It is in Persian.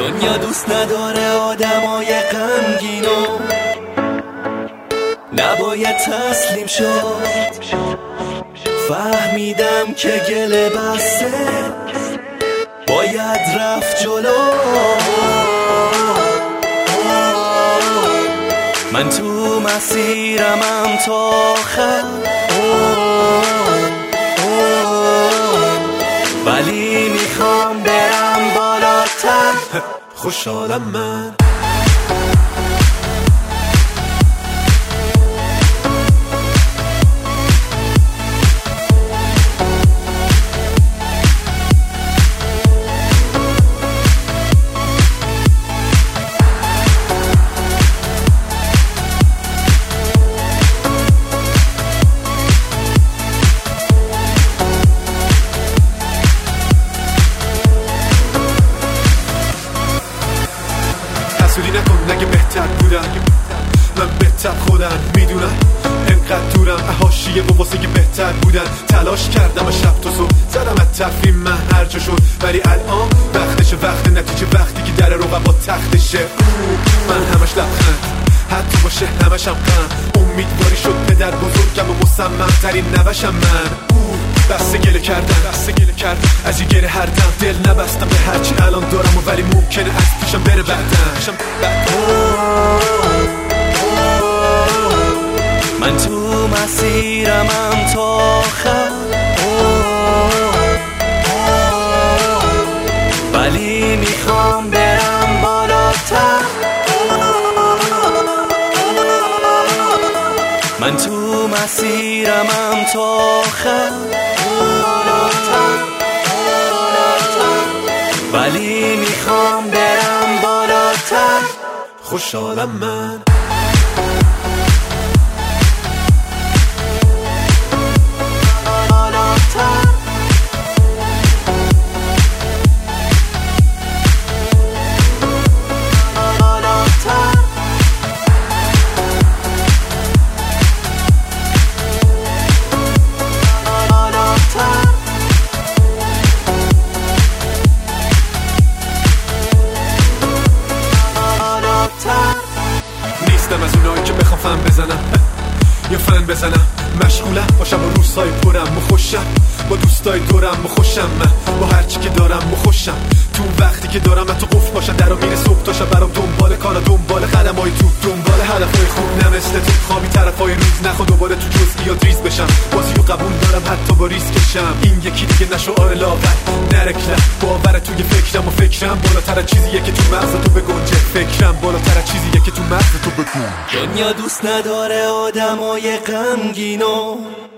دنیا دوست نداره آدمای غمگینو، نباید تسلیم شد. فهمیدم که گله بسته باید رفت جلو. من تو مسیرمم تا آخر، ولی میخوام برم بالاتر. خوشحالم من حسودی نکن نگه بهتر بودم، من بهتر خودم میدونم. انقدر دورم حاشیه و واسه بهتر بودن تلاش کردم و شب تا صبح زدم از تفریم من هر جا شد، ولی الان وقتشه، وقت نتیجه وقتی که در رقبا تختشه. من همش لبخند حتی باشه همشم غم، امیدواری شد پدر بزرگم و مصمم ترین نوشم من. بسته گله کردن از این گره هر دم، دل نبستم به هرچی الان دارم و ولی ممکنه از پیشم بره بعدم. من تو مسیرمم تا آخر، ولی میخوام برم بالاتر. من تو مسیرمم تا آخر، ولی میخوام برم بالاتر. خوشحالم من نیستم از اونایی که بخوام فن بزنم یا فن بزنم. مشغولم باشم و روزهای پرم و خوشم، با دوستای دورم و خوشم، من با هرچی که دارم و خوشم. تو وقتی که دارم من تو قفل باشم، درو میره صبح تا شب برام دنبال کارا، دنبال قدمای تو، دنبال هدفای خوب. نه مثل تو خوابی طرفای روز نخوا دوباره تو جزئیات ریز بشم. بازیو قبول دارم حتی با ریسکشم. این یکی دیگه نشو آره لاغر نرکلم، باور توی فکرم و فکرم بالاتر از چیزیه که تو مغز تو بگنجه. فکرم بالاتر از چیزیه که تو مغز تو بگنجه. دنیا دوست نداره آدمای غمگینو،